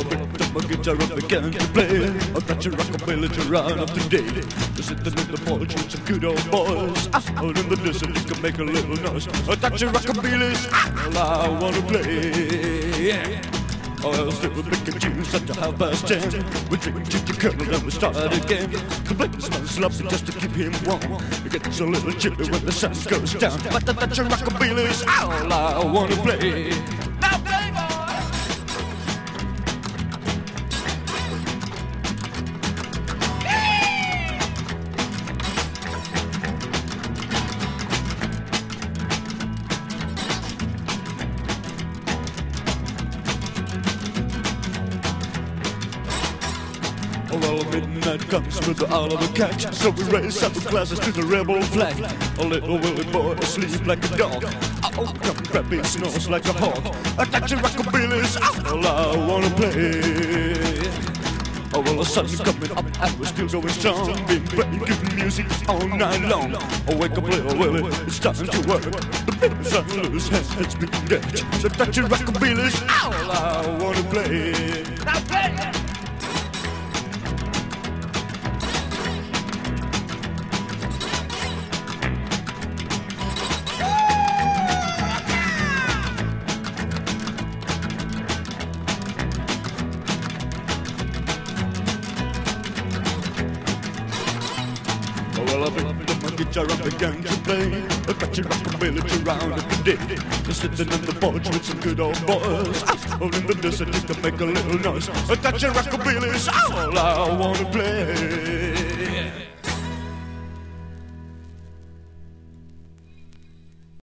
I picked up my guitar and began to play. I got your rockabilly to run up to date. You're sitting in the porch with some good old boys. Out in the desert, you can make a little noise. I got your rockabilly's all I wanna play. Yeah. Oh, I'll still making tunes at the 10:30. We drink ginger colonel and we start again. The blaze smells lovely just to keep him warm. It gets a little chilly when the sun goes down. But the Dutch rockabilly's all I wanna play. Now play, boy! Well, midnight comes with the hour of the catch, so we raise up glasses to the rebel flag. A little Willie boy asleep like a dog. Oh, come crappy snores like a hawk. I got your rockabilly's all I wanna play. Oh, well, the sun's coming up and we're still going strong. Been playing good music all night long. Oh, wake up, little Willie, it's time to work. The baby's on loose, heads beating dead. So got your rockabilly's all I wanna play. Now play! Well, I picked up my guitar and began to play. I got your rockabilly to round up the day. You're sitting in the porch with some good old boys. Out in the desert, you can make a little noise. I got your rockabilly's all I wanna play.